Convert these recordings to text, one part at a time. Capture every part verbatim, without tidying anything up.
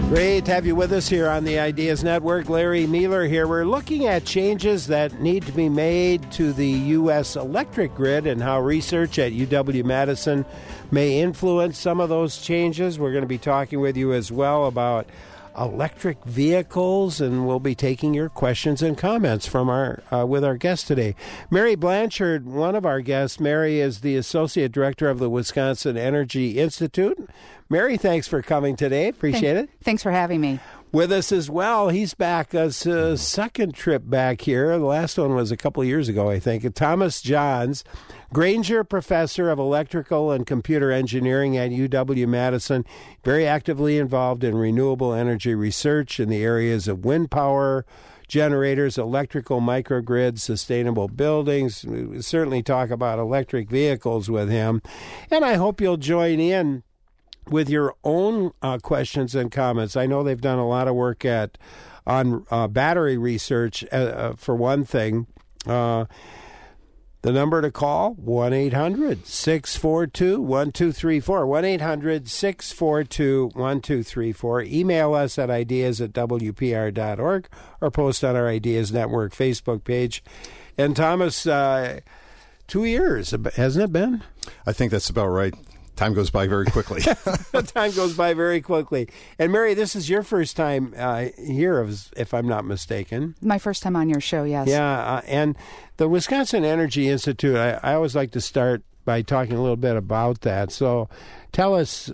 Great to have you with us here on the Ideas Network. Larry Mueller here. We're looking at changes that need to be made to the U S electric grid and how research at U W-Madison may influence some of those changes. We're going to be talking with you as well about electric vehicles, and we'll be taking your questions and comments from our uh, with our guest today. Mary Blanchard, one of our guests. Mary is the Associate Director of the Wisconsin Energy Institute. Mary, thanks for coming today. Appreciate Thank, it. Thanks for having me. With us as well, he's back as a second trip back here. The last one was a couple of years ago, I think. Thomas Johns, Granger Professor of Electrical and Computer Engineering at U W-Madison, very actively involved in renewable energy research in the areas of wind power, generators, electrical microgrids, sustainable buildings. We certainly talk about electric vehicles with him. And I hope you'll join in with your own uh, questions and comments. I know they've done a lot of work at on uh, battery research, uh, uh, for one thing. Uh, the number to call, one eight hundred six four two one two three four, one eight hundred six four two one two three four. Email us at ideas at w p r dot org or post on our Ideas Network Facebook page. And Thomas, uh, two years, hasn't it been? I think that's about right. Time goes by very quickly. Time goes by very quickly. And Mary, this is your first time uh, here, if I'm not mistaken. My first time on your show, yes. Yeah, uh, and the Wisconsin Energy Institute, I, I always like to start by talking a little bit about that. So tell us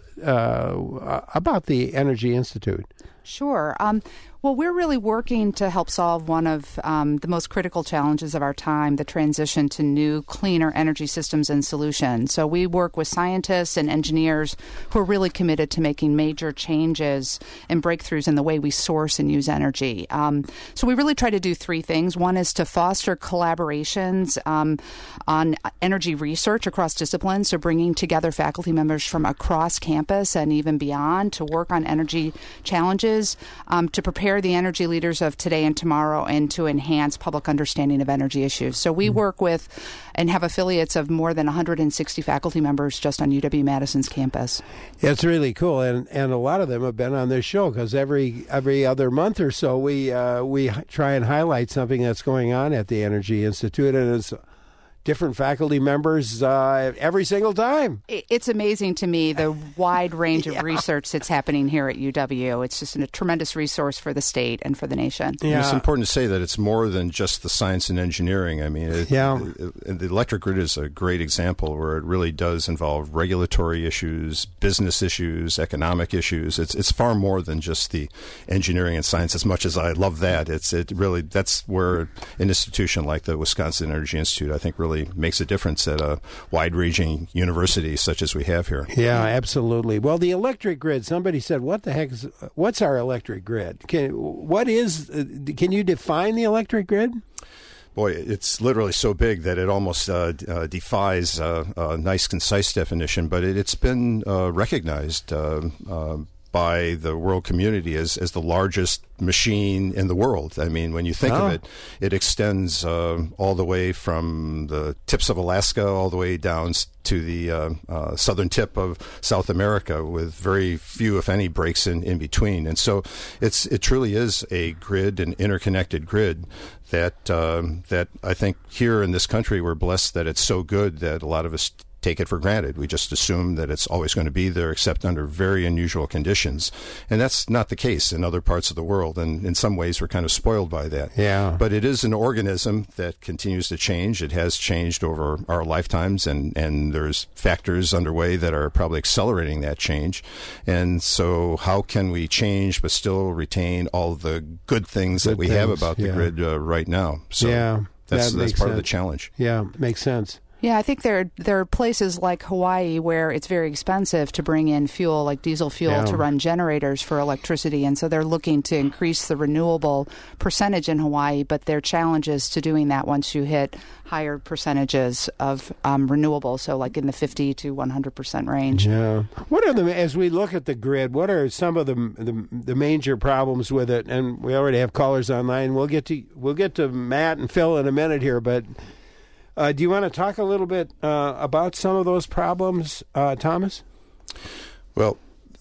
uh, about the Energy Institute. Sure. Um, well, we're really working to help solve one of um, the most critical challenges of our time, the transition to new, cleaner energy systems and solutions. So we work with scientists and engineers who are really committed to making major changes and breakthroughs in the way we source and use energy. Um, so we really try to do three things. One is to foster collaborations um, on energy research across disciplines, so bringing together faculty members from across campus and even beyond to work on energy challenges, um, to prepare the energy leaders of today and tomorrow, and to enhance public understanding of energy issues. So we work with and have affiliates of more than one hundred sixty faculty members just on U W-Madison's campus. Yeah, it's really cool, and and a lot of them have been on this show because every every other month or so we uh, we try and highlight something that's going on at the Energy Institute, and it's different faculty members uh, every single time. It's amazing to me the wide range of yeah. research that's happening here at U W. It's just a tremendous resource for the state and for the nation. Yeah. It's important to say that it's more than just the science and engineering. I mean, it, yeah. it, it, the electric grid is a great example where it really does involve regulatory issues, business issues, economic issues. It's it's far more than just the engineering and science. As much as I love that, it's it really that's where an institution like the Wisconsin Energy Institute, I think, really makes a difference at a wide-ranging university such as we have here. Yeah, absolutely. Well, the electric grid, somebody said, what the heck is, what's our electric grid? Can, what is, uh, can you define the electric grid? Boy, it's literally so big that it almost uh, uh, defies uh, a nice, concise definition, but it, it's been uh, recognized uh, uh, by the world community as, as the largest machine in the world. I mean, when you think oh. of it, it extends uh, all the way from the tips of Alaska all the way down to the uh, uh, southern tip of South America, with very few, if any, breaks in, in between. And so it's it truly is a grid, an interconnected grid that um, that I think here in this country we're blessed that it's so good that a lot of us take it for granted. We just assume that it's always going to be there, except under very unusual conditions. And that's not the case in other parts of the world. And in some ways, we're kind of spoiled by that. Yeah. But it is an organism that continues to change. It has changed over our lifetimes, and, and there's factors underway that are probably accelerating that change. And so how can we change but still retain all the good things good that we things, have about the yeah. grid uh, right now? So yeah, that's, that that's makes part sense. of the challenge. Yeah, makes sense. Yeah, I think there there are places like Hawaii where it's very expensive to bring in fuel, like diesel fuel, yeah. to run generators for electricity, and so they're looking to increase the renewable percentage in Hawaii, but there are challenges to doing that once you hit higher percentages of um, renewable, so like in the fifty to one hundred percent range. Yeah. What are the, as we look at the grid, what are some of the, the the major problems with it? And we already have callers online. We'll get to we'll get to Matt and Phil in a minute here, but Uh, do you want to talk a little bit uh, about some of those problems, uh, Thomas? Well,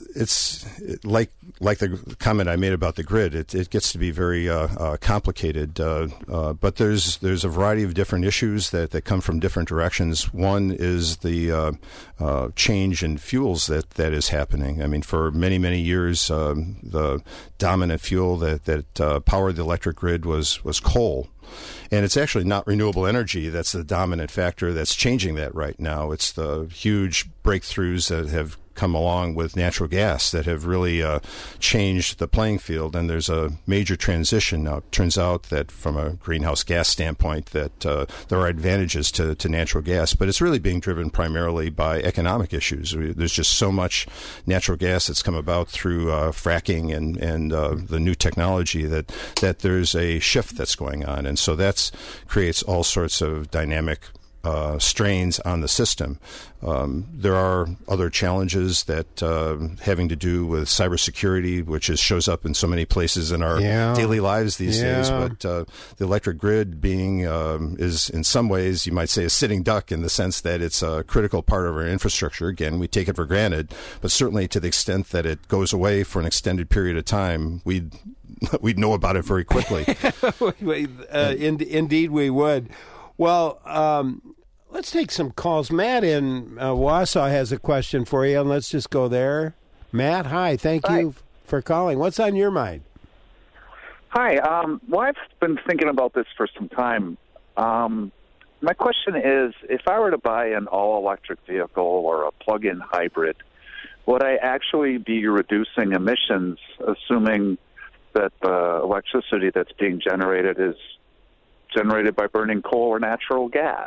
it's like like the comment I made about the grid. It, it gets to be very uh, uh, complicated, uh, uh, but there's there's a variety of different issues that, that come from different directions. One is the uh, uh, change in fuels that, that is happening. I mean, for many many years, um, the dominant fuel that that uh, powered the electric grid was was coal. And it's actually not renewable energy that's the dominant factor that's changing that right now. It's the huge breakthroughs that have come along with natural gas that have really uh, changed the playing field. And there's a major transition now. It turns out that from a greenhouse gas standpoint that uh, there are advantages to, to natural gas, but it's really being driven primarily by economic issues. There's just so much natural gas that's come about through uh, fracking and, and uh, the new technology that, that there's a shift that's going on. And so that creates all sorts of dynamic Uh, strains on the system. Um, there are other challenges that uh, having to do with cybersecurity, which is, shows up in so many places in our yeah. daily lives these yeah. days. But uh, the electric grid being um, is in some ways, you might say, a sitting duck in the sense that it's a critical part of our infrastructure. Again, we take it for granted, but certainly to the extent that it goes away for an extended period of time, we'd we'd know about it very quickly. uh, in, indeed, we would. Well, um, let's take some calls. Matt in uh, Wausau has a question for you, and let's just go there. Matt, hi. Thank hi. you for calling. What's on your mind? Hi. Um, well, I've been thinking about this for some time. Um, my question is, if I were to buy an all-electric vehicle or a plug-in hybrid, would I actually be reducing emissions, assuming that the electricity that's being generated is generated by burning coal or natural gas?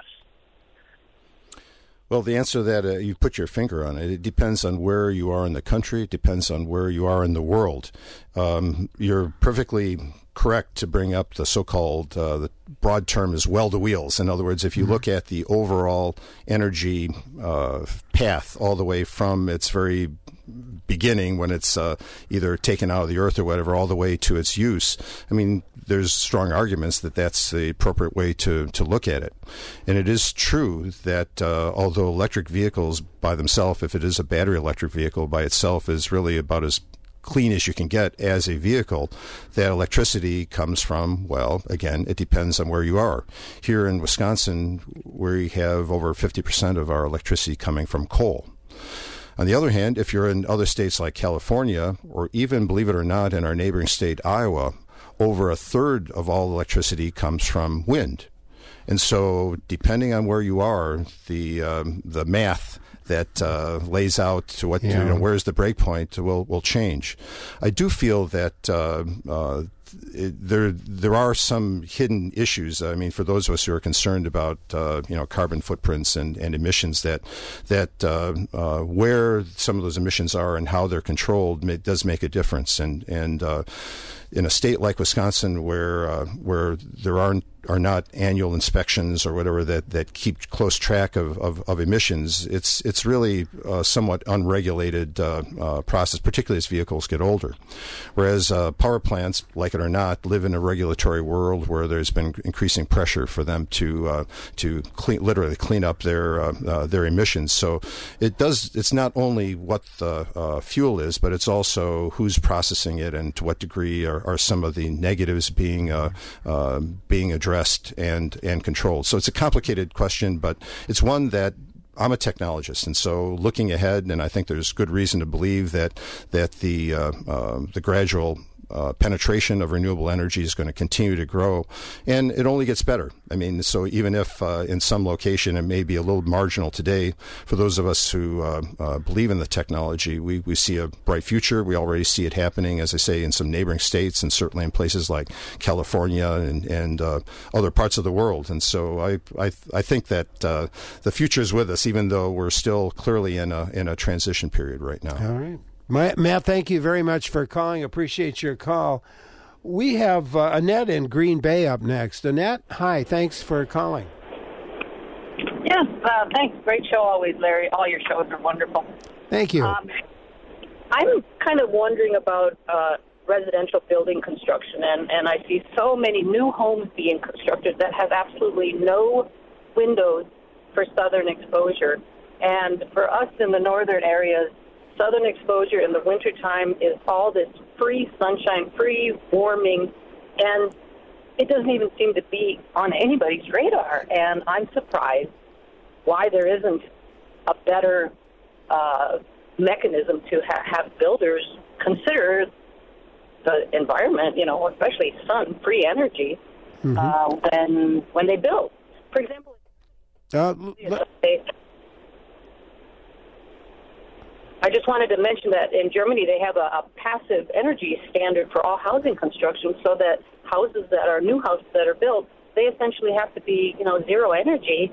Well, the answer to that, uh, you put your finger on it. It depends on where you are in the country. It depends on where you are in the world. Um, you're perfectly correct to bring up the so-called, uh, the broad term is well-to-wheels. In other words, if you mm-hmm. look at the overall energy uh, path all the way from its very beginning when it's uh, either taken out of the earth or whatever, all the way to its use. I mean, there's strong arguments that that's the appropriate way to, to look at it. And it is true that uh, although electric vehicles by themselves, if it is a battery electric vehicle by itself, is really about as clean as you can get as a vehicle, that electricity comes from, well, again, it depends on where you are. Here in Wisconsin, we have over fifty percent of our electricity coming from coal. On the other hand, if you're in other states like California, or even, believe it or not, in our neighboring state, Iowa, over a third of all electricity comes from wind. And so, depending on where you are, the um, the math that uh, lays out to what yeah. you know, where's the break point will will change. I do feel that uh, uh, it, there there are some hidden issues. I mean, for those of us who are concerned about uh, you know carbon footprints and, and emissions, that that uh, uh, where some of those emissions are and how they're controlled may, does make a difference. And and uh, in a state like Wisconsin, where uh, where there aren't are not annual inspections or whatever that, that keep close track of, of, of emissions, it's it's really a somewhat unregulated uh, uh, process, particularly as vehicles get older. Whereas uh, power plants, like it or not, live in a regulatory world where there's been increasing pressure for them to uh, to clean, literally clean up their uh, uh, their emissions. So it does. It's not only what the uh, fuel is, but it's also who's processing it and to what degree are, are some of the negatives being uh, uh, being addressed and and controlled. So it's a complicated question, but it's one that I'm a technologist, and so looking ahead, and I think there's good reason to believe that that the uh, uh, the gradual Uh, penetration of renewable energy is going to continue to grow, and it only gets better. I mean, so even if uh, in some location it may be a little marginal today, for those of us who uh, uh, believe in the technology, we, we see a bright future. We already see it happening, as I say, in some neighboring states and certainly in places like California and, and uh, other parts of the world. And so I I, I think that uh, the future is with us, even though we're still clearly in a in a transition period right now. All right. Matt, thank you very much for calling. Appreciate your call. We have uh, Annette in Green Bay up next. Annette, hi. Thanks for calling. Yes, uh, thanks. Great show always, Larry. All your shows are wonderful. Thank you. Um, I'm kind of wondering about uh, residential building construction, and, and I see so many new homes being constructed that have absolutely no windows for southern exposure. And for us in the northern areas, southern exposure in the wintertime is all this free sunshine, free warming, and it doesn't even seem to be on anybody's radar. And I'm surprised why there isn't a better uh, mechanism to ha- have builders consider the environment, you know, especially sun-free energy, mm-hmm. uh, when when they build. For example, uh, l- I just wanted to mention that in Germany they have a, a passive energy standard for all housing construction, so that houses that are new houses that are built, they essentially have to be, you know, zero energy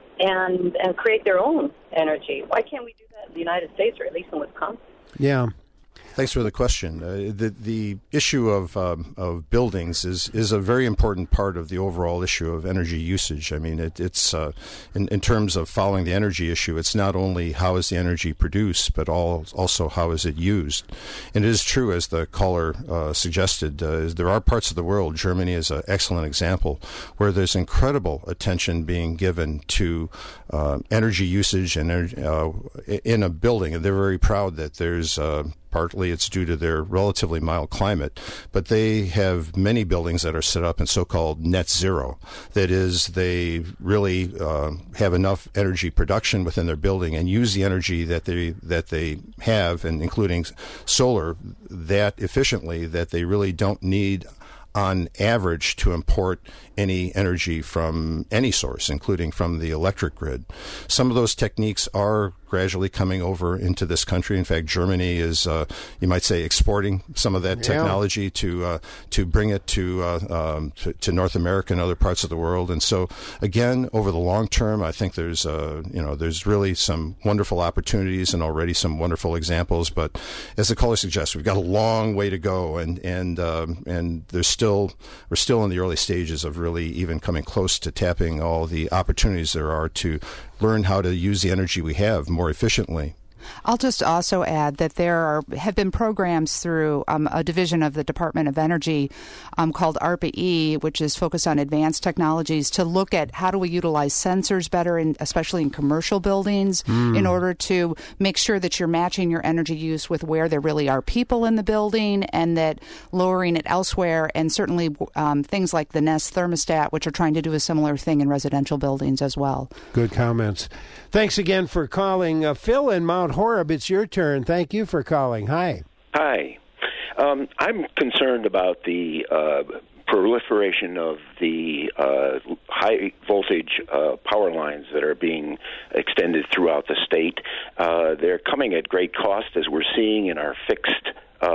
and and create their own energy. Why can't we do that in the United States, or at least in Wisconsin? Yeah. Thanks for the question. Uh, the the issue of um, of buildings is is a very important part of the overall issue of energy usage. I mean, it, it's uh, in in terms of following the energy issue. It's not only how is the energy produced, but all, also how is it used. And it is true, as the caller uh, suggested, uh, is there are parts of the world. Germany is an excellent example where there's incredible attention being given to uh, energy usage and uh, in a building, and they're very proud that there's uh, partly it's due to their relatively mild climate, but they have many buildings that are set up in so-called net zero. That is, they really uh, have enough energy production within their building and use the energy that they that they have, and including solar, that efficiently that they really don't need on average to import any energy from any source, including from the electric grid. Some of those techniques are gradually coming over into this country. In fact, Germany is, uh, you might say, exporting some of that yeah. technology to uh, to bring it to, uh, um, to to North America and other parts of the world. And so, again, over the long term, I think there's uh, you know there's really some wonderful opportunities and already some wonderful examples. But as the caller suggests, we've got a long way to go, and and um, and there's still we're still in the early stages of really even coming close to tapping all the opportunities there are to learn how to use the energy we have more efficiently. I'll just also add that there are, have been programs through um, a division of the Department of Energy um, called ARPA-E, which is focused on advanced technologies, to look at how do we utilize sensors better, in, especially in commercial buildings, mm. in order to make sure that you're matching your energy use with where there really are people in the building, and that lowering it elsewhere, and certainly um, things like the Nest thermostat, which are trying to do a similar thing in residential buildings as well. Good comments. Thanks again for calling. Uh, Phil in Mount Horeb, it's your turn. Thank you for calling. Hi. Hi. Um, I'm concerned about the uh, proliferation of the uh, high-voltage uh, power lines that are being extended throughout the state. Uh, they're coming at great cost, as we're seeing in our fixed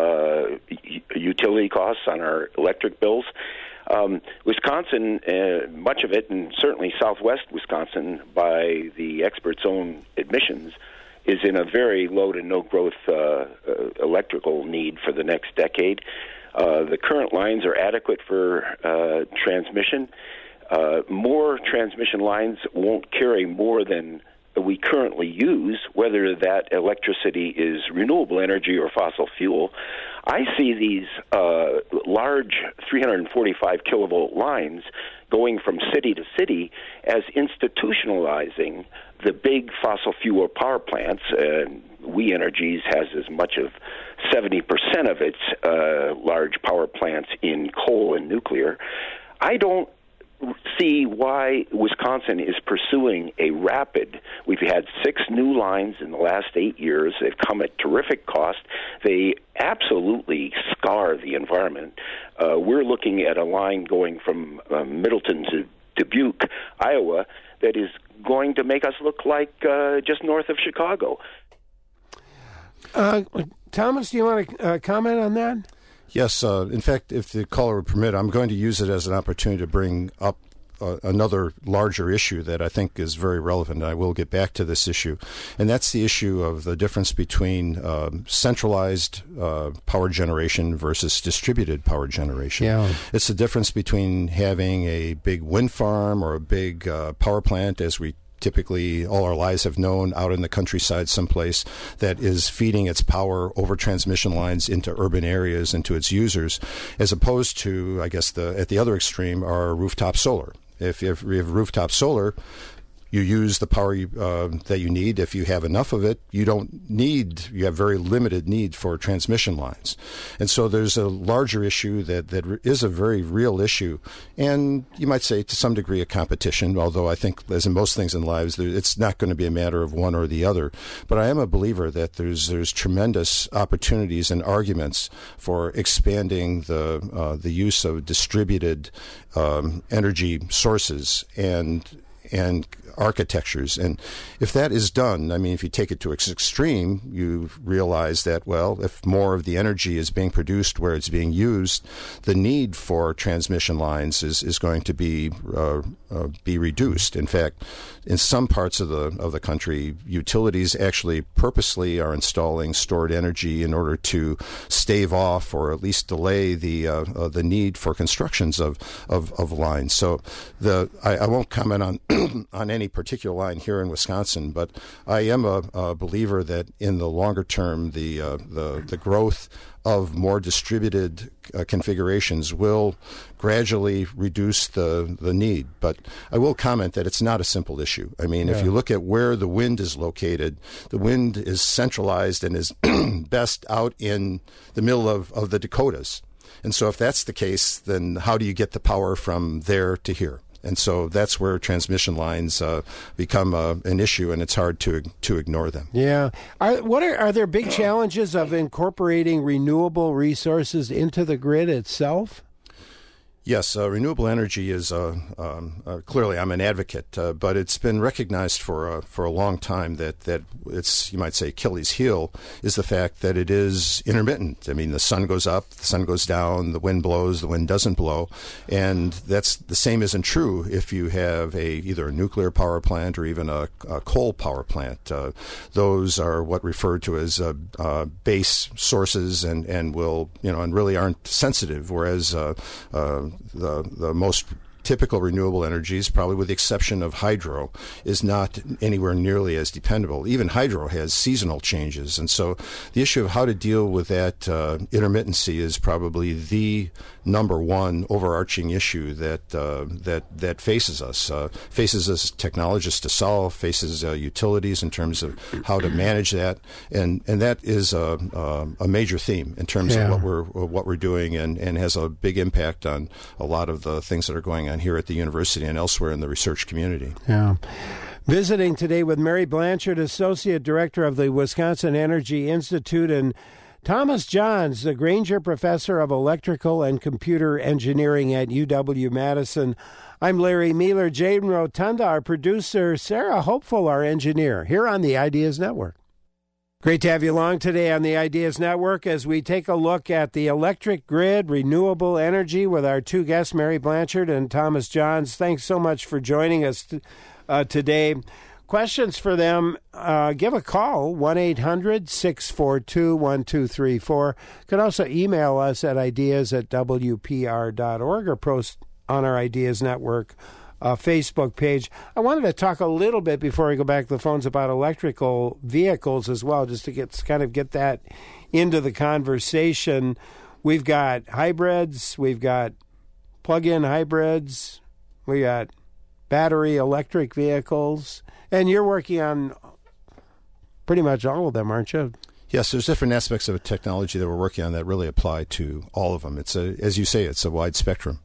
uh, utility costs on our electric bills. Um, Wisconsin, uh, much of it, and certainly southwest Wisconsin, by the experts' own admissions, is in a very low to no growth uh, uh, electrical need for the next decade. Uh, the current lines are adequate for uh, transmission. Uh, more transmission lines won't carry more than we currently use, whether that electricity is renewable energy or fossil fuel. I see these uh, large three hundred forty-five kilovolt lines going from city to city as institutionalizing the big fossil fuel power plants. Uh, We Energies has as much of seventy percent of its uh, large power plants in coal and nuclear. I don't see why Wisconsin is pursuing a rapid. We've had six new lines in the last eight years. They've come at terrific cost. They absolutely scar the environment. Uh, we're looking at a line going from uh, Middleton to Dubuque, Iowa, that is going to make us look like uh, just north of Chicago. Uh, Thomas, do you want to uh, comment on that? Yes. Uh, in fact, if the caller would permit, I'm going to use it as an opportunity to bring up uh, another larger issue that I think is very relevant. And I will get back to this issue. And that's the issue of the difference between uh, centralized uh, power generation versus distributed power generation. Yeah. It's the difference between having a big wind farm or a big uh, power plant, as we typically all our lives have known, out in the countryside someplace, that is feeding its power over transmission lines into urban areas and to its users, as opposed to, I guess, the at the other extreme are rooftop solar. If, if we have rooftop solar, you use the power you, uh, that you need. If you have enough of it, you don't need, you have very limited need for transmission lines. And so there's a larger issue that, that is a very real issue. And you might say to some degree a competition, although I think, as in most things in lives, it's not going to be a matter of one or the other. But I am a believer that there's there's tremendous opportunities and arguments for expanding the, uh, the use of distributed um, energy sources and and architectures. And if that is done, I mean, if you take it to its extreme, you realize that, well, if more of the energy is being produced where it's being used, the need for transmission lines is, is going to be uh, uh, be reduced. In fact, in some parts of the of the country, utilities actually purposely are installing stored energy in order to stave off or at least delay the uh, uh, the need for constructions of, of, of lines. So the I, I won't comment on on any particular line here in Wisconsin, but I am a, a believer that in the longer term, the uh, the the growth of more distributed uh, configurations will gradually reduce the, the need. But I will comment that it's not a simple issue. I mean, yeah. if you look at where the wind is located, the wind is centralized and is best out in the middle of, of the Dakotas. And so if that's the case, then how do you get the power from there to here? And so that's where transmission lines uh, become uh, an issue, and it's hard to to ignore them. Yeah. Are what are are there big challenges of incorporating renewable resources into the grid itself? Yes, uh, renewable energy is uh, um, uh, clearly I'm an advocate, uh, but it's been recognized for uh, for a long time that that it's, you might say, Achilles' heel is the fact that it is intermittent. I mean, the sun goes up, the sun goes down, the wind blows, the wind doesn't blow, and that's the same isn't true if you have a either a nuclear power plant or even a, a coal power plant. Uh, those are what referred to as uh, uh, base sources and and will you know and really aren't sensitive, whereas uh, uh, The the most typical renewable energies, probably with the exception of hydro, is not anywhere nearly as dependable. Even hydro has seasonal changes. And so the issue of how to deal with that uh, intermittency is probably the number one overarching issue that uh, that that faces us, uh, faces us technologists to solve, faces uh, utilities in terms of how to manage that. And and that is a, a, a major theme in terms yeah. of what we're what we're doing, and, and has a big impact on a lot of the things that are going on here at the university and elsewhere in the research community. Yeah. Visiting today with Mary Blanchard, Associate Director of the Wisconsin Energy Institute, and Thomas Johns, the Granger Professor of Electrical and Computer Engineering at U W-Madison. I'm Larry Mealer. Jane Rotunda, our producer. Sarah Hopeful, our engineer, here on the Ideas Network. Great to have you along today on the Ideas Network as we take a look at the electric grid, renewable energy, with our two guests, Mary Blanchard and Thomas Johns. Thanks so much for joining us t- uh, today. Questions for them, uh, give a call, one eight hundred six four two one two three four. You can also email us at ideas at w p r dot org or post on our Ideas Network Uh, Facebook page. I wanted to talk a little bit before we go back to the phones about electrical vehicles as well, just to get kind of get that into the conversation. We've got hybrids, we've got plug-in hybrids, we got battery electric vehicles, and you're working on pretty much all of them, aren't you? Yes, there's different aspects of a technology that we're working on that really apply to all of them. It's a, as you say, it's a wide spectrum.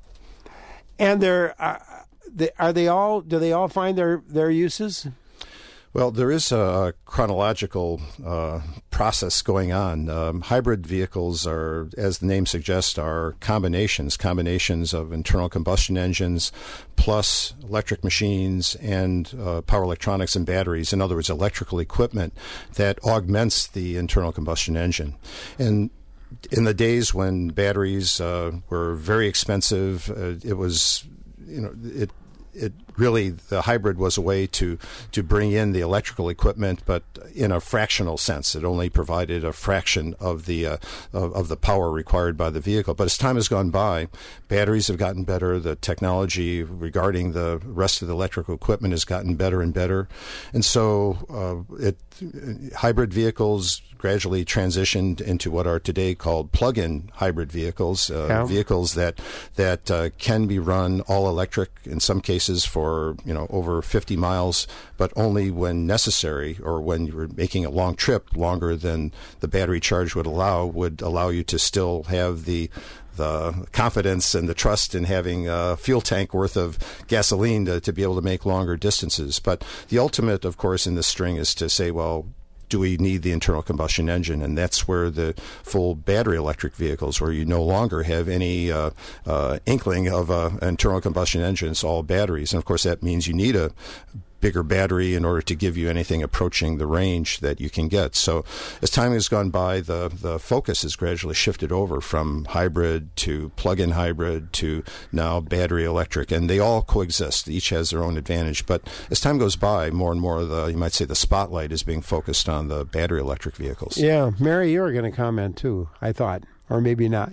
And they're uh, Are they all? Do they all find their, their uses? Well, there is a chronological uh, process going on. Um, hybrid vehicles are, as the name suggests, are combinations, combinations of internal combustion engines plus electric machines and uh, power electronics and batteries. In other words, electrical equipment that augments the internal combustion engine. And in the days when batteries uh, were very expensive, uh, it was, you know, it it really, the hybrid was a way to, to bring in the electrical equipment, but in a fractional sense. It only provided a fraction of the uh, of, of the power required by the vehicle. But as time has gone by, batteries have gotten better. The technology regarding the rest of the electrical equipment has gotten better and better. And so uh, it hybrid vehicles gradually transitioned into what are today called plug-in hybrid vehicles, uh, yeah. vehicles that that uh, can be run all electric in some cases for for, you know, over fifty miles, but only when necessary, or when you're making a long trip, longer than the battery charge would allow, would allow you to still have the the confidence and the trust in having a fuel tank worth of gasoline to, to be able to make longer distances. But the ultimate, of course, in this string is to say, well, do we need the internal combustion engine? And that's where the full battery electric vehicles, where you no longer have any uh, uh, inkling of a, an internal combustion engine. It's all batteries. And, of course, that means you need a bigger battery in order to give you anything approaching the range that you can get. So as time has gone by, the, the focus has gradually shifted over from hybrid to plug-in hybrid to now battery electric, and they all coexist. Each has their own advantage. But as time goes by, more and more of the, you might say, the spotlight is being focused on the battery electric vehicles. Yeah. Mary, you were going to comment too, I thought. Or maybe not.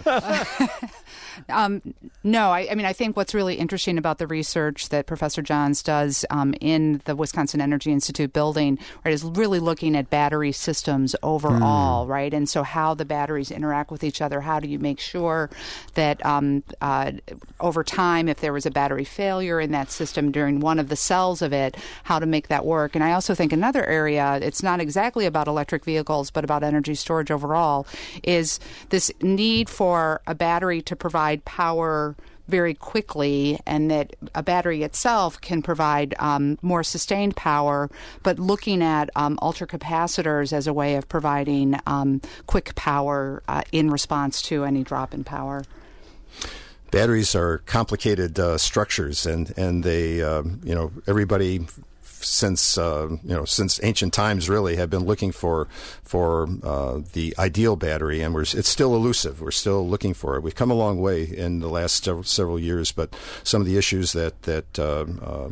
Um, no, I, I mean, I think what's really interesting about the research that Professor Johns does um, in the Wisconsin Energy Institute building, right, is really looking at battery systems overall, mm. right? And so how the batteries interact with each other. How do you make sure that um, uh, over time, if there was a battery failure in that system during one of the cells of it, how to make that work? And I also think another area, it's not exactly about electric vehicles, but about energy storage overall, is this need for a battery to provide power very quickly, and that a battery itself can provide um, more sustained power, but looking at um, ultracapacitors as a way of providing um, quick power uh, in response to any drop in power. Batteries are complicated uh, structures, and and they, uh, you know, everybody since uh, you know since ancient times really have been looking for for uh, the ideal battery, and we're, it's still elusive. We're still looking for it. We've come a long way in the last several, several years, but some of the issues that that uh, uh,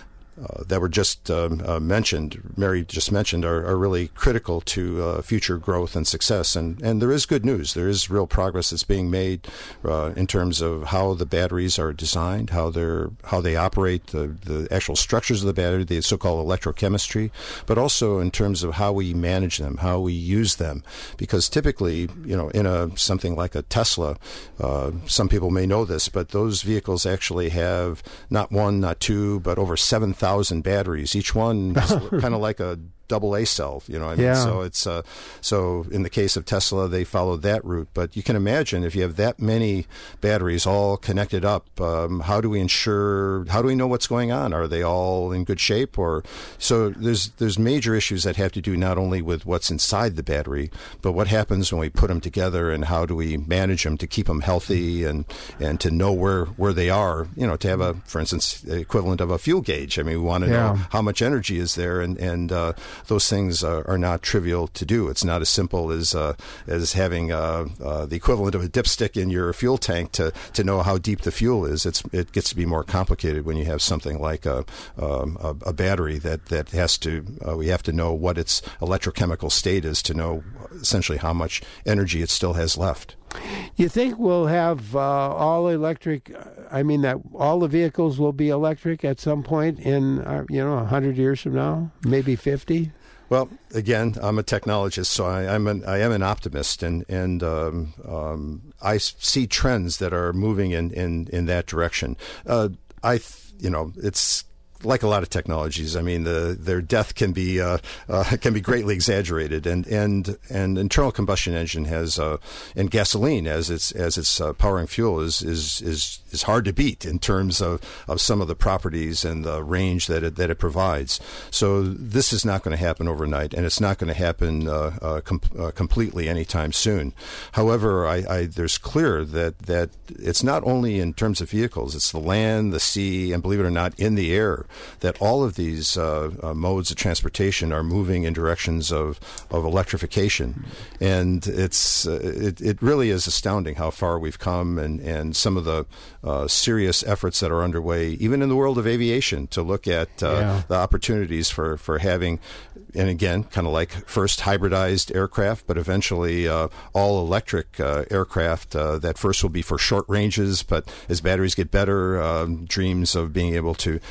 Uh, that were just um, uh, mentioned, Mary just mentioned, are, are really critical to uh, future growth and success. And, and there is good news. There is real progress that's being made uh, in terms of how the batteries are designed, how they're how they operate, the, the actual structures of the battery, the so-called electrochemistry, but also in terms of how we manage them, how we use them. Because typically, you know, in a something like a Tesla, uh, some people may know this, but those vehicles actually have not one, not two, but over seven thousand batteries. Each one is kind of like a double A cell, you know what I mean? Yeah. So it's uh, so in the case of Tesla, they followed that route. But you can imagine if you have that many batteries all connected up, um, how do we ensure, how do we know what's going on? Are they all in good shape? Or so there's there's major issues that have to do not only with what's inside the battery, but what happens when we put them together, and how do we manage them to keep them healthy, and and to know where, where they are, you know, to have a, for instance, the equivalent of a fuel gauge. I mean, we want to Yeah. know how much energy is there, and, and uh, those things uh, are not trivial to do. It's not as simple as uh, as having uh, uh, the equivalent of a dipstick in your fuel tank to, to know how deep the fuel is. It's it gets to be more complicated when you have something like a um, a, a battery that that has to uh, we have to know what its electrochemical state is to know essentially how much energy it still has left. You think we'll have uh, all electric? I mean, that all the vehicles will be electric at some point in uh, you know a hundred years from now, maybe fifty. Well, again, I'm a technologist, so I, I'm an I am an optimist, and and um, um, I see trends that are moving in in, in that direction. Uh, I th- you know it's. Like a lot of technologies, I mean, the, their death can be uh, uh, can be greatly exaggerated, and and and internal combustion engine has uh, and gasoline as its as its uh, powering fuel is is is is hard to beat in terms of, of some of the properties and the range that it that it provides. So this is not going to happen overnight, and it's not going to happen uh, uh, com- uh, completely anytime soon. However, I, I there's clear that that it's not only in terms of vehicles; it's the land, the sea, and believe it or not, in the air. That all of these uh, uh, modes of transportation are moving in directions of, of electrification, and it's uh, it, it really is astounding how far we've come, and, and some of the uh, serious efforts that are underway, even in the world of aviation, to look at uh, yeah. the opportunities for, for having, and again, kind of like first hybridized aircraft, but eventually uh, all electric uh, aircraft uh, that first will be for short ranges, but as batteries get better, uh, dreams of being able to, to use them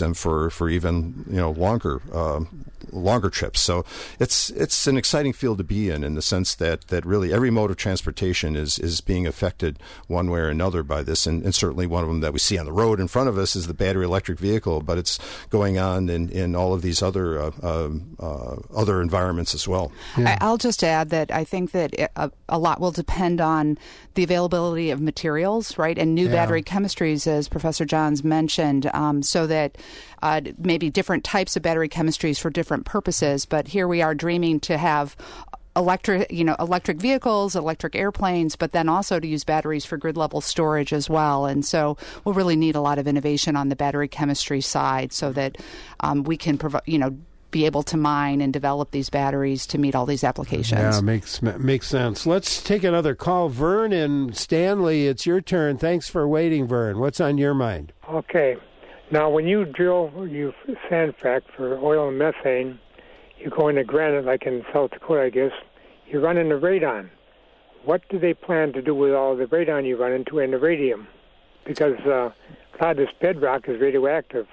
them for, for even you know longer uh, longer trips. So it's it's an exciting field to be in in the sense that, that really every mode of transportation is is being affected one way or another by this, and, and certainly one of them that we see on the road in front of us is the battery electric vehicle, but it's going on in, in all of these other uh, uh, uh, other environments as well. Yeah. I'll just add that I think that a, a lot will depend on the availability of materials, right, and new yeah. battery chemistries, as Professor Johns mentioned, um, so that uh, maybe different types of battery chemistries for different purposes. But here we are dreaming to have electric, you know, electric vehicles, electric airplanes, but then also to use batteries for grid level storage as well. And so we'll really need a lot of innovation on the battery chemistry side, so that um, we can provide, you know, be able to mine and develop these batteries to meet all these applications. Yeah, makes makes sense. Let's take another call. Vern and Stanley, it's your turn. Thanks for waiting, Vern. What's on your mind? Okay. Now, when you drill, you sand frac for oil and methane, you go into granite, like in South Dakota, I guess, you run into radon. What do they plan to do with all the radon you run into and the radium? Because uh, a lot of this bedrock is radioactive.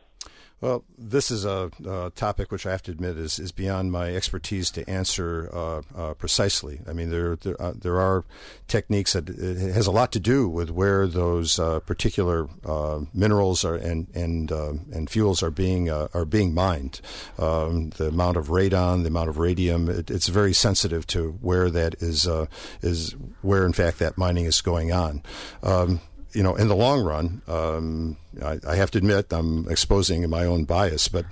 Well, this is a, a topic which I have to admit is, is beyond my expertise to answer uh, uh, precisely. I mean, there there, uh, there are techniques that it has a lot to do with where those uh, particular uh, minerals are and and uh, and fuels are being uh, are being mined. Um, the amount of radon, the amount of radium, it, it's very sensitive to where that is uh, is where in fact that mining is going on. Um, You know, in the long run, um, I, I have to admit I'm exposing my own bias, but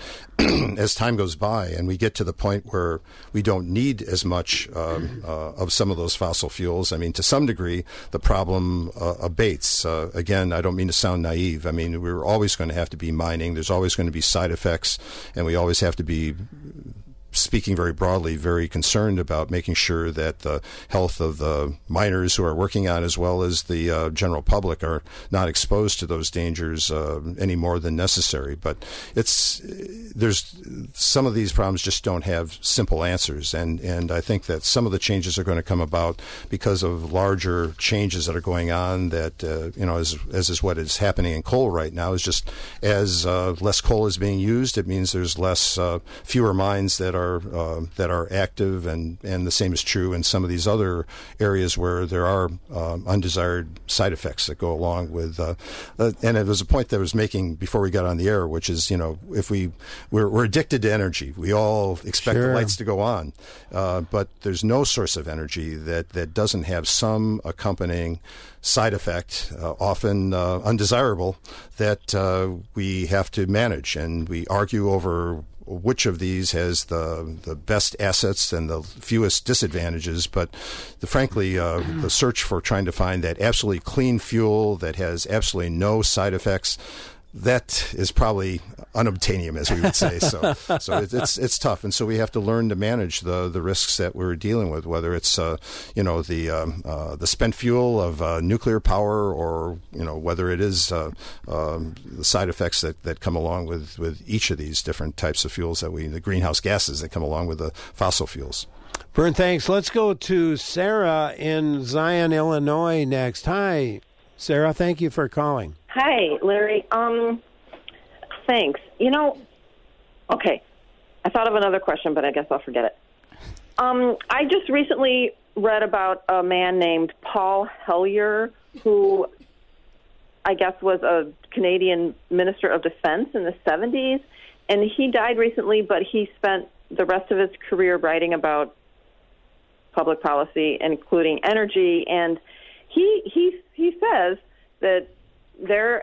as time goes by and we get to the point where we don't need as much um, uh, of some of those fossil fuels, I mean, to some degree, the problem uh, abates. Uh, again, I don't mean to sound naive. I mean, we're always going to have to be mining. There's always going to be side effects, and we always have to be, speaking very broadly, very concerned about making sure that the health of the miners who are working on, as well as the uh, general public, are not exposed to those dangers uh, any more than necessary. But it's there's some of these problems just don't have simple answers, and and I think that some of the changes are going to come about because of larger changes that are going on. That uh, you know, as as is what is happening in coal right now, is just as uh, less coal is being used, it means there's less uh, fewer mines that are Are, uh, that are active, and, and the same is true in some of these other areas where there are um, undesired side effects that go along with. Uh, uh, and it was a point that I was making before we got on the air, which is, you know, if we we're, we're addicted to energy, we all expect sure. the lights to go on, uh, but there's no source of energy that that doesn't have some accompanying side effect, uh, often uh, undesirable, that uh, we have to manage, and we argue over which of these has the the best assets and the fewest disadvantages. But the, frankly, uh, the search for trying to find that absolutely clean fuel that has absolutely no side effects, that is probably unobtainium, as we would say. So, so it, it's it's tough, and so we have to learn to manage the, the risks that we're dealing with, whether it's uh, you know the um, uh, the spent fuel of uh, nuclear power, or you know whether it is uh, um, the side effects that, that come along with, with each of these different types of fuels that we the greenhouse gases that come along with the fossil fuels. Vern, thanks. Let's go to Sarah in Zion, Illinois next. Hi, Sarah. Thank you for calling. Hi, Larry. Um, thanks. You know, okay, I thought of another question, but I guess I'll forget it. Um, I just recently read about a man named Paul Hellyer, who I guess was a Canadian Minister of Defense in the seventies, and he died recently, but he spent the rest of his career writing about public policy, including energy, and he he he says that there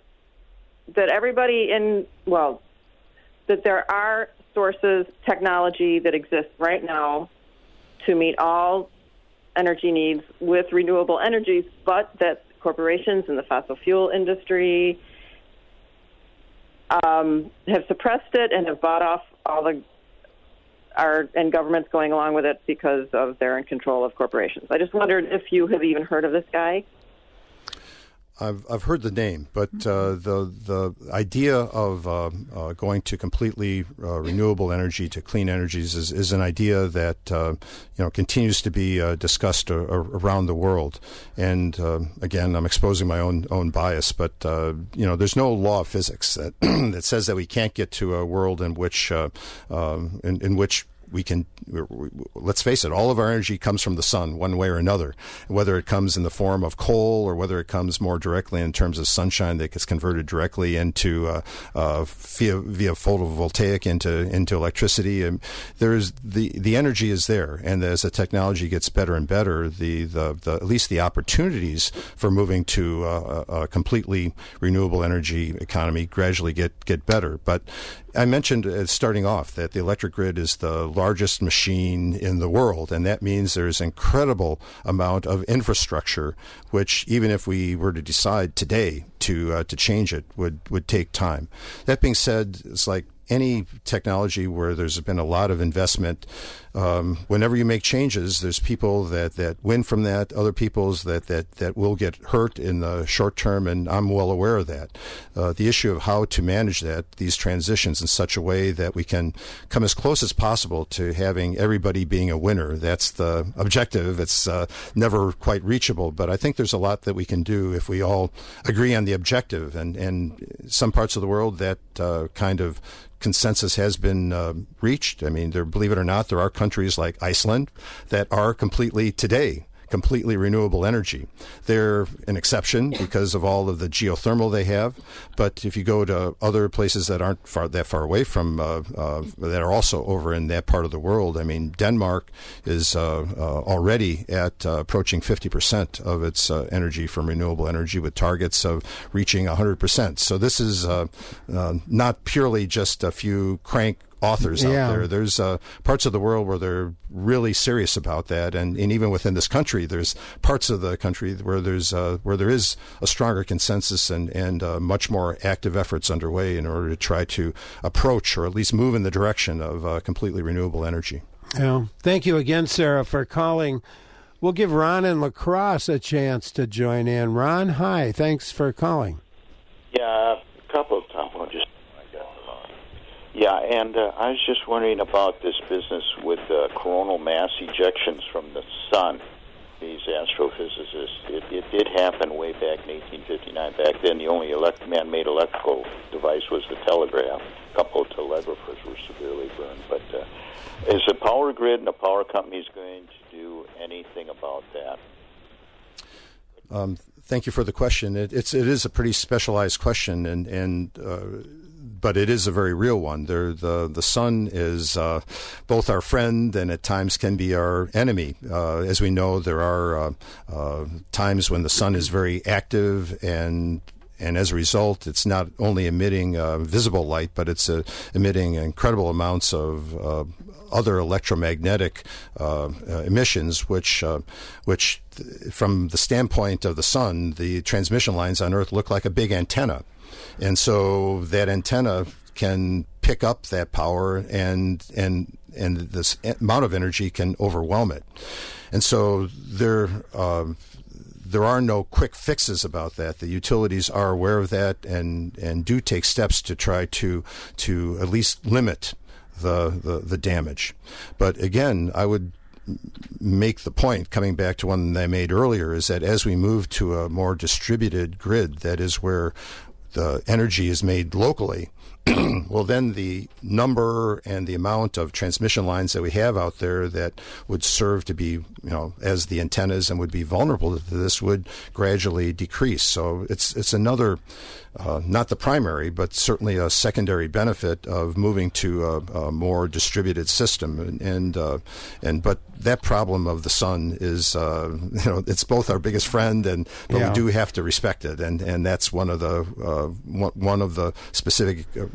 that everybody in well that there are sources, technology that exists right now to meet all energy needs with renewable energies, but that corporations in the fossil fuel industry um, have suppressed it and have bought off all the are and governments going along with it because of they're in control of corporations. I just wondered if you have even heard of this guy. I've I've heard the name, but uh, the the idea of uh, uh, going to completely uh, renewable energy, to clean energies, is, is an idea that uh, you know continues to be uh, discussed uh, around the world. And uh, again, I'm exposing my own own bias, but uh, you know, there's no law of physics that that says that we can't get to a world in which uh, um, in, in which we can, let's face it, all of our energy comes from the sun one way or another, whether it comes in the form of coal or whether it comes more directly in terms of sunshine that gets converted directly into uh, uh, via, via photovoltaic into into electricity. And there's the the energy is there, and as the technology gets better and better, the the, the at least the opportunities for moving to uh, a completely renewable energy economy gradually get get better. But I mentioned uh, starting off that the electric grid is the largest machine in the world, and that means there's incredible amount of infrastructure, which even if we were to decide today to uh, to change it, would would take time. That being said, it's like any technology where there's been a lot of investment. Um, whenever you make changes, there's people that, that win from that, other people's that, that, that will get hurt in the short term, and I'm well aware of that. Uh, the issue of how to manage that, these transitions in such a way that we can come as close as possible to having everybody being a winner. That's the objective. It's uh, never quite reachable, but I think there's a lot that we can do if we all agree on the objective. And, and some parts of the world that uh, kind of consensus has been uh, reached. I mean, there, believe it or not, there are countries like Iceland that are completely today completely renewable energy. They're an exception because of all of the geothermal they have. But if you go to other places that aren't far, that far away from, uh, uh, that are also over in that part of the world, I mean, Denmark is uh, uh, already at uh, approaching fifty percent of its uh, energy from renewable energy, with targets of reaching one hundred percent. So this is uh, uh, not purely just a few crank authors out yeah. there. There's uh, parts of the world where they're really serious about that, and, and even within this country, there's parts of the country where there's uh, where there is a stronger consensus and and uh, much more active efforts underway in order to try to approach or at least move in the direction of uh, completely renewable energy. Yeah. Thank you again, Sarah, for calling. We'll give Ron in La Crosse a chance to join in. Ron, hi. Thanks for calling. Yeah, a couple of times. I'll just Yeah, and uh, I was just wondering about this business with uh, coronal mass ejections from the sun, these astrophysicists. It, it did happen way back in eighteen fifty-nine. Back then, the only elect- man-made electrical device was the telegraph. A couple of telegraphers were severely burned. But uh, is the power grid and the power companies going to do anything about that? Um, thank you for the question. It, it's it is a pretty specialized question, and and. Uh, But it is a very real one. There, the the sun is uh, both our friend and at times can be our enemy. Uh, as we know, there are uh, uh, times when the sun is very active, and and as a result, it's not only emitting uh, visible light, but it's uh, emitting incredible amounts of uh, other electromagnetic uh, uh, emissions, which uh, which, th- from the standpoint of the sun, the transmission lines on Earth look like a big antenna. And so that antenna can pick up that power, and and and this amount of energy can overwhelm it. And so there uh, there are no quick fixes about that. The utilities are aware of that and and do take steps to try to to at least limit the the, the damage. But again, I would make the point, coming back to one that I made earlier, is that as we move to a more distributed grid, that is where the energy is made locally, well, then the number and the amount of transmission lines that we have out there that would serve to be, you know, as the antennas and would be vulnerable to this would gradually decrease. So it's it's another, uh, not the primary, but certainly a secondary benefit of moving to a, a more distributed system. And and, uh, and but that problem of the sun is, uh, you know, it's both our biggest friend, and but yeah. we do have to respect it, and and that's one of the uh, one, one of the specific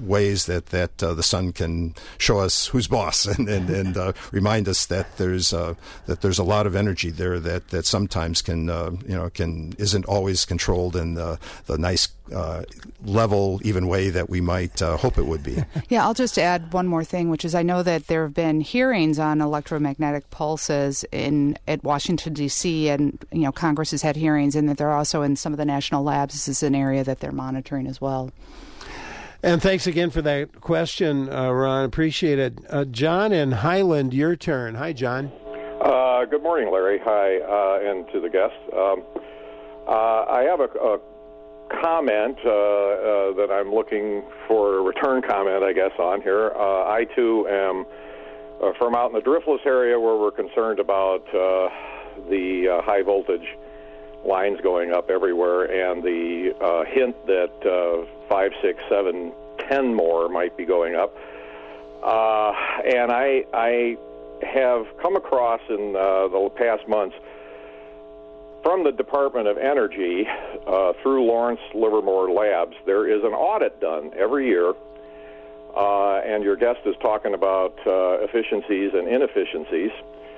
ways that that uh, the sun can show us who's boss and and, and uh, remind us that there's uh, that there's a lot of energy there that that sometimes can uh, you know can isn't always controlled in the the nice uh, level, even way that we might uh, hope it would be. Yeah, I'll just add one more thing, which is I know that there have been hearings on electromagnetic pulses in at Washington, D C, and you know Congress has had hearings, and that they're also in some of the national labs. This is an area that they're monitoring as well. And thanks again for that question, uh, Ron. Appreciate it. Uh, John in Highland, your turn. Hi, John. Uh, good morning, Larry. Hi, uh, and to the guests. Um, uh, I have a, a comment uh, uh, that I'm looking for a return comment, I guess, on here. Uh, I, too, am uh, from out in the Driftless area where we're concerned about uh, the uh, high voltage lines going up everywhere, and the uh, hint that uh, five, six, seven, ten more might be going up. Uh, and I, I have come across in uh, the past months from the Department of Energy uh, through Lawrence Livermore Labs, there is an audit done every year, uh, and your guest is talking about uh, efficiencies and inefficiencies.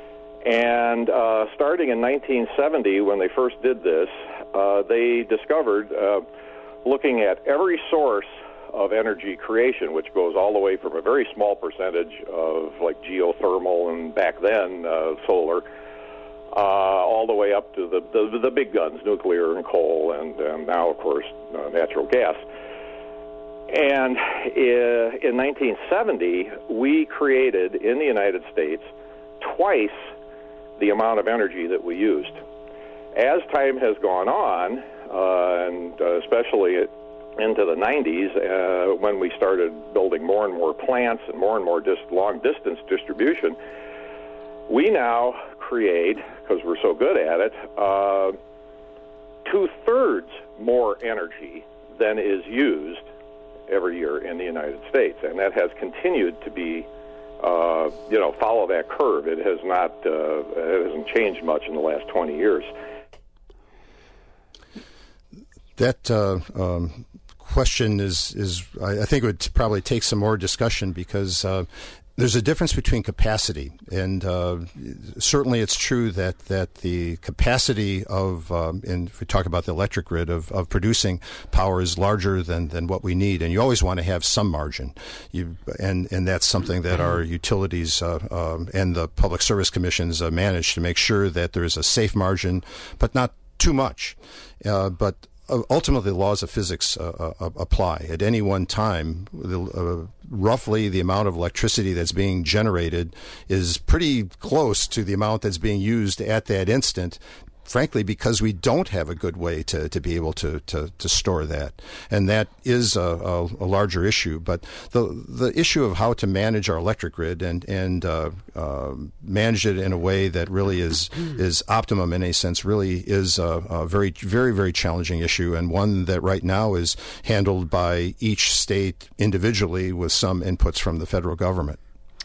And uh, starting in nineteen seventy, when they first did this, uh, they discovered, uh, looking at every source of energy creation, which goes all the way from a very small percentage of like geothermal and back then uh, solar, uh, all the way up to the, the, the big guns, nuclear and coal, and, and now, of course, uh, natural gas. And in nineteen seventy, we created in the United States twice the amount of energy that we used. As time has gone on, uh, and uh, especially into the nineties, uh, when we started building more and more plants and more and more just long-distance distribution, we now create, because we're so good at it, uh, two-thirds more energy than is used every year in the United States, and that has continued to be Uh, you know, follow that curve. It has not, uh, it hasn't changed much in the last twenty years. That uh, um, question is, is I, I think it would probably take some more discussion because uh, there's a difference between capacity, and uh, certainly it's true that, that the capacity of, um, and if we talk about the electric grid, of, of producing power is larger than, than what we need, and you always want to have some margin. You, and, and that's something that our utilities uh, um, and the public service commissions uh, manage to make sure that there is a safe margin, but not too much. Uh, but ultimately, the laws of physics uh, uh, apply. At any one time, the, uh, roughly the amount of electricity that's being generated is pretty close to the amount that's being used at that instant, frankly, because we don't have a good way to, to be able to, to, to store that. And that is a, a, a larger issue. But the the issue of how to manage our electric grid and, and uh, uh, manage it in a way that really is is optimum in a sense really is a, a very, very, very challenging issue, and one that right now is handled by each state individually with some inputs from the federal government.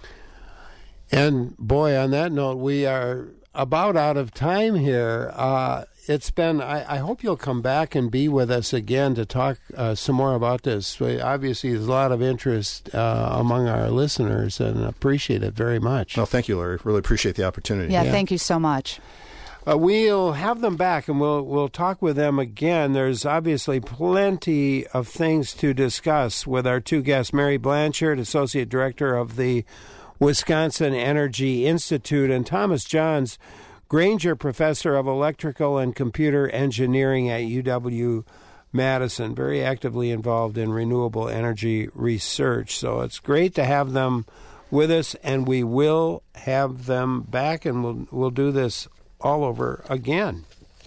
And boy, on that note, we are about out of time here. Uh, it's been, I, I hope you'll come back and be with us again to talk uh, some more about this. We, obviously, there's a lot of interest uh, among our listeners, and appreciate it very much. Well, thank you, Larry. Really appreciate the opportunity. Yeah, yeah. Thank you so much. Uh, we'll have them back, and we'll we'll talk with them again. There's obviously plenty of things to discuss with our two guests, Mary Blanchard, Associate Director of the Wisconsin Energy Institute, and Thomas Johns, Granger Professor of Electrical and Computer Engineering at U W Madison, very actively involved in renewable energy research. So it's great to have them with us, and we will have them back, and we'll we'll do this all over again.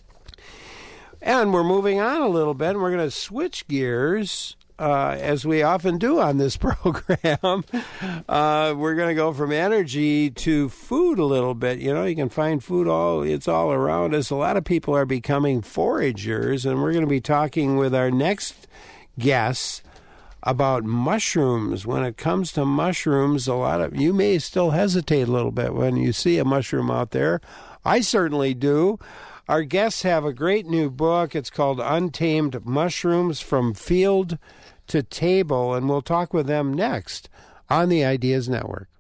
And we're moving on a little bit, and we're going to switch gears. Uh, as we often do on this program, uh, we're going to go from energy to food a little bit. You know, you can find food all, it's all around us. A lot of people are becoming foragers, and we're going to be talking with our next guests about mushrooms. When it comes to mushrooms, a lot of, you may still hesitate a little bit when you see a mushroom out there. I certainly do. Our guests have a great new book. It's called Untamed Mushrooms, From Field to table, and we'll talk with them next on the Ideas Network.